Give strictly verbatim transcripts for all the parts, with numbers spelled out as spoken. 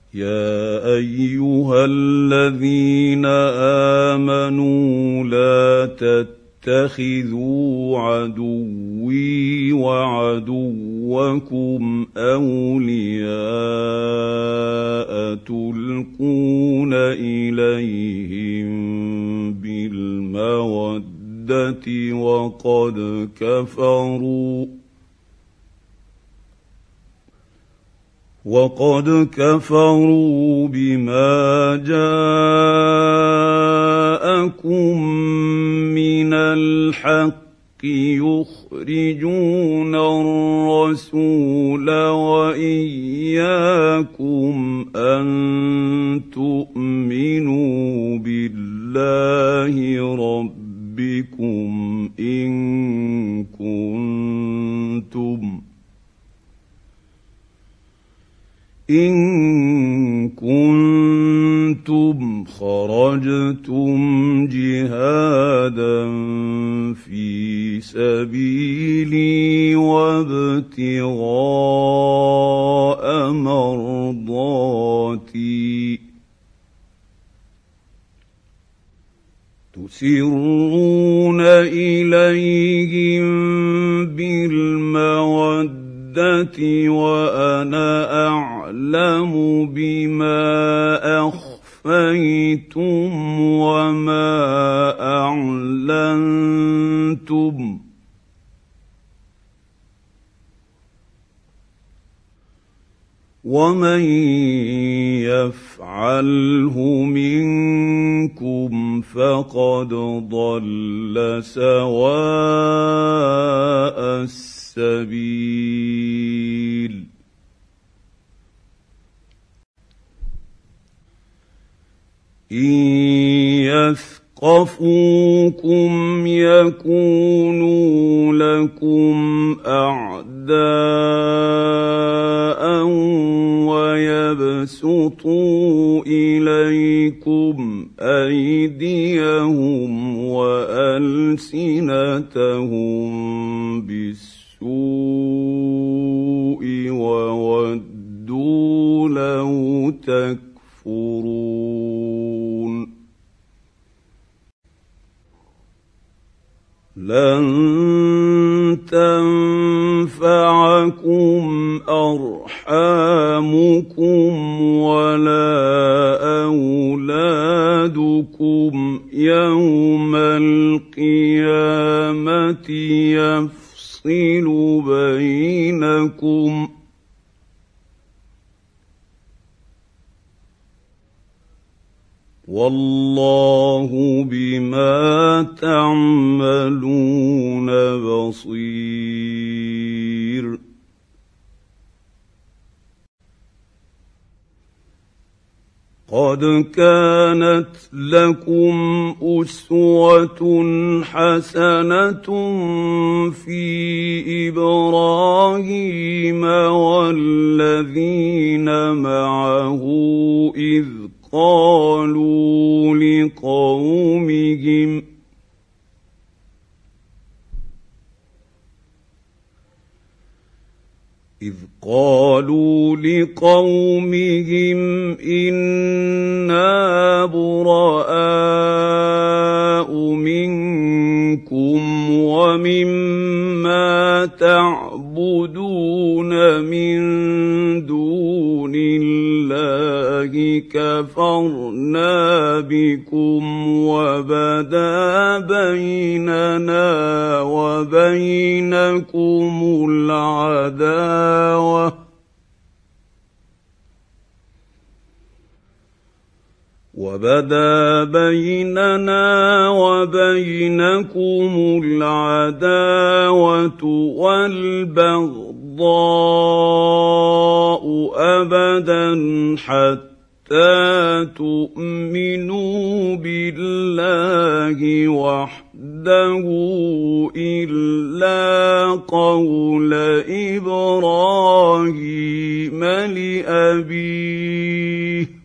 يا أيها الذين آمنوا لا تتخذوا عدوي وعدوكم أولياء تلقون إليهم بالمودة وقد كفروا وقد كفروا بما جاءكم من الحق يخرجون الرسول وإياكم أن تؤمنوا بالله ربكم إن كنتم إن كنتم خرجتم جهادا في سبيلي وابتغاء مرضاتي تسرون إليهم بالمودة وأنا أعلم بما أخفيتم وما أعلنتم ومن يفعله منكم فقد ضل سواء السبيل إن يثقفوكم يكونوا لكم أعداء ويبسطوا إليكم أيديهم وألسنتهم بالسوء وودوا لو تكفرون لن تنفعكم أرحامكم ولا أولادكم يوم القيامة يفصل بينكم والله بما تعملون بصير قد كانت لكم أسوة حسنة في إبراهيم والذين معه إذ قالوا لقومهم إذ قالوا لقومهم إنا براء منكم ومما تعبدون من دون الله كفرنا بكم وبدا بيننا وبينكم العداوة وبدا بيننا وبينكم العداوة والبغضاء أبدا حتى تؤمنوا بالله وحده إلا قول إبراهيم لأبيه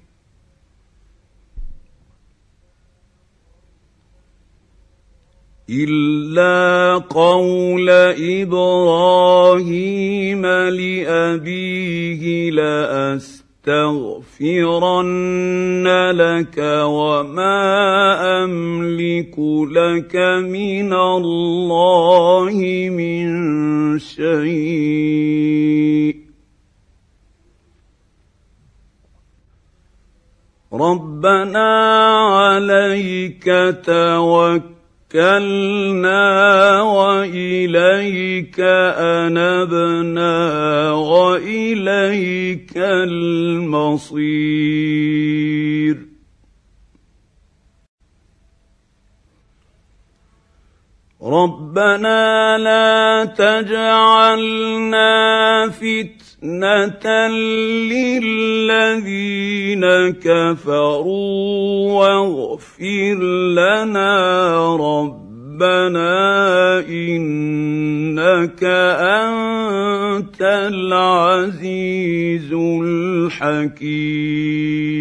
إلا قول إبراهيم لأبيه لأستغفرن لأستغفرن لك وما أملك لك من الله من شيء ربنا عليك توكلنا وإليك أنبنا وإليك المصير ربنا لا تجعلنا فتنة للذين كفروا واغفر لنا ربنا إنك أنت العزيز الحكيم